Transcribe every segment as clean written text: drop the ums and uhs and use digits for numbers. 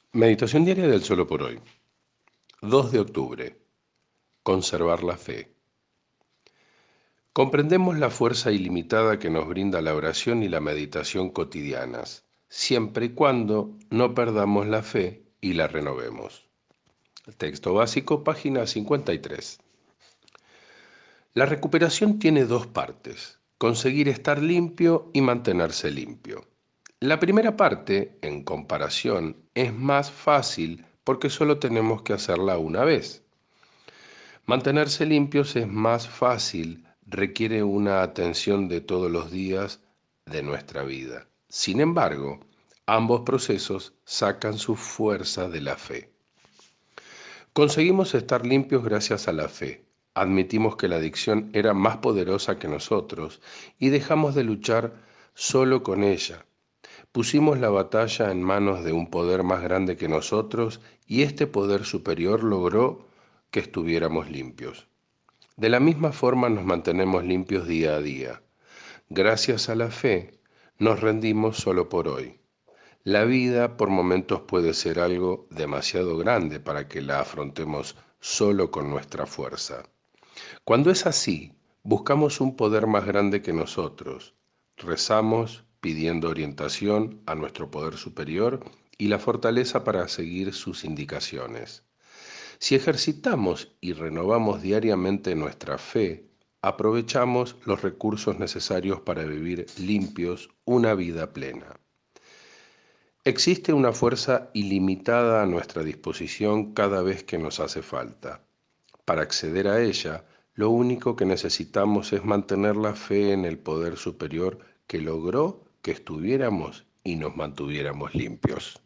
Meditación diaria del solo por hoy. 2 de octubre. Conservar la fe. Comprendemos la fuerza ilimitada que nos brinda la oración y la meditación cotidianas, siempre y cuando no perdamos la fe y la renovemos. Texto básico, página 53. La recuperación tiene dos partes: conseguir estar limpio y mantenerse limpio. La primera parte, en comparación, es más fácil porque solo tenemos que hacerla una vez. Mantenerse limpios es más fácil, requiere una atención de todos los días de nuestra vida. Sin embargo, ambos procesos sacan su fuerza de la fe. Conseguimos estar limpios gracias a la fe. Admitimos que la adicción era más poderosa que nosotros y dejamos de luchar solo con ella. Pusimos la batalla en manos de un poder más grande que nosotros y este poder superior logró que estuviéramos limpios. De la misma forma nos mantenemos limpios día a día. Gracias a la fe, nos rendimos solo por hoy. La vida por momentos puede ser algo demasiado grande para que la afrontemos solo con nuestra fuerza. Cuando es así, buscamos un poder más grande que nosotros. Rezamos pidiendo orientación a nuestro poder superior y la fortaleza para seguir sus indicaciones. Si ejercitamos y renovamos diariamente nuestra fe, aprovechamos los recursos necesarios para vivir limpios una vida plena. Existe una fuerza ilimitada a nuestra disposición cada vez que nos hace falta. Para acceder a ella, lo único que necesitamos es mantener la fe en el poder superior que logró que estuviéramos y nos mantuviéramos limpios.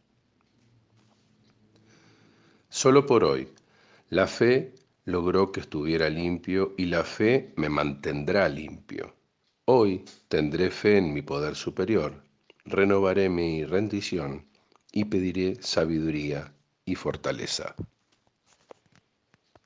Solo por hoy, la fe logró que estuviera limpio y la fe me mantendrá limpio. Hoy tendré fe en mi poder superior, renovaré mi rendición y pediré sabiduría y fortaleza.